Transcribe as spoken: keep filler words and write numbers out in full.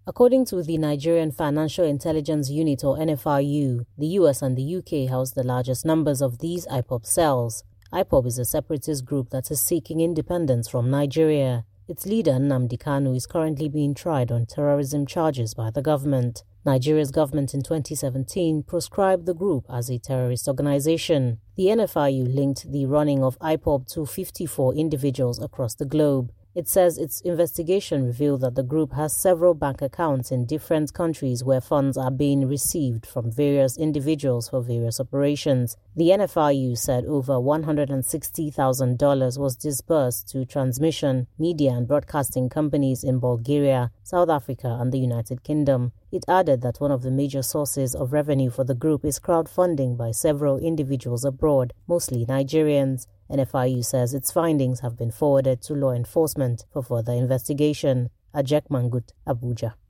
According to the Nigerian Financial Intelligence Unit or N F I U, the U S and the U K house the largest numbers of these I P O B cells. I P O B is a separatist group that is seeking independence from Nigeria. Its leader, Nnamdi Kanu, is currently being tried on terrorism charges by the government. Nigeria's government in twenty seventeen proscribed the group as a terrorist organization. The N F I U linked the running of I P O B to fifty-four individuals across the globe. It says its investigation revealed that the group has several bank accounts in different countries where funds are being received from various individuals for various operations. The N F I U said over one hundred sixty thousand dollars was disbursed to transmission, media and broadcasting companies in Bulgaria, South Africa and the United Kingdom. It added that one of the major sources of revenue for the group is crowdfunding by several individuals abroad, mostly Nigerians. N F I U says its findings have been forwarded to law enforcement for further investigation. Ajek Mangut, Abuja.